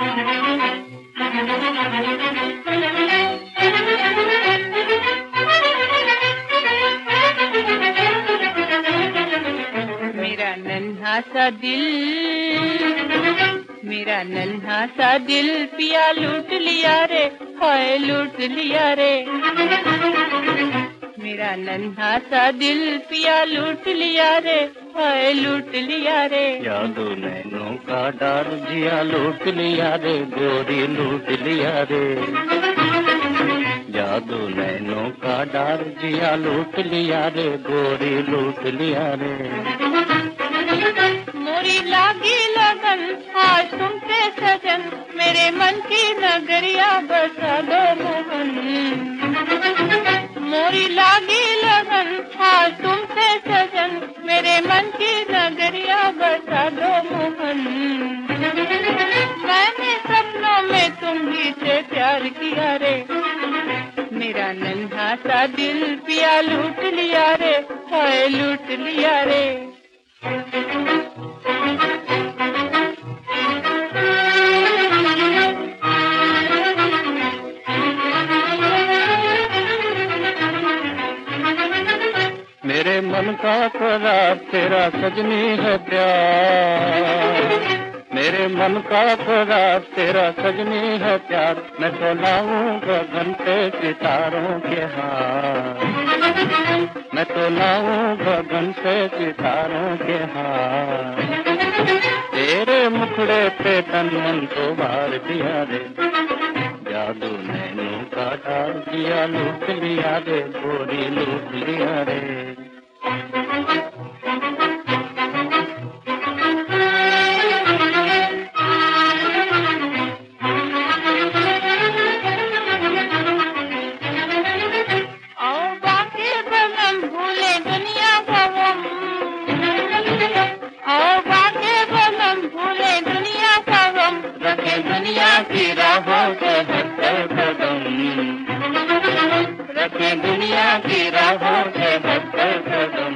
मेरा नन्हा सा दिल, मेरा नन्हा सा दिल पिया लूट लिया रे, हाय लूट लिया रे। मेरा नन्हा सा दिल पिया लूट लिया रे, हाय लूट लिया रे। यादो नैनों का डार जिया लूट लिया रे, गोरी लूट लिया रे। यादो नैनों का डार जिया लूट लिया रे, गोरी लूट लिया रे। मोरी लागी लगन आज तुमसे सजन, मेरे मन की नगरिया बसा दो मोहन। मोरी लागी लगन आज तुमसे सजन, मेरे मन की नगरिया बसा दो मोहन। मैंने सपनों में तुम्ही से प्यार किया रे, मेरा नन्हा सा दिल पिया लूट लिया रे, हाय लूट लिया रे। मेरे मन का करार तेरा सजनी है प्यार, मेरे मन का करार तेरा सजनी है प्यार। मैं तो लाऊंगा घंटे सितारों के हार, मैं तो लाऊंगा घंटे सितारों के हार। तेरे मुखड़े पे तन मन तो बार दिया रे, जादू नैनों का डाल दिया लूट लिया रे, गोरी लूट लिया रे। आओ बाके बगम भूले दुनिया का गम, आओ बाके बगम भूले दुनिया का गम। रखे दुनिया की राहों पे हटकर कदम, रखे दुनिया की राहों पे हटकर कदम।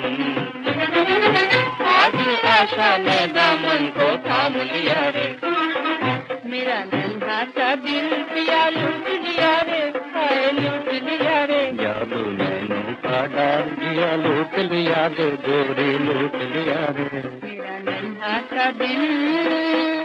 आज आशा ने दामन को थाम लिया रे, मेरा नन्हा सा दिल पिया लूट लिया रे, हाय लूट लिया रे। यादो नैनों का डाल दिया लूट लिया रे, गोरी लूट लिया रे। मेरा नन्हा सा दिल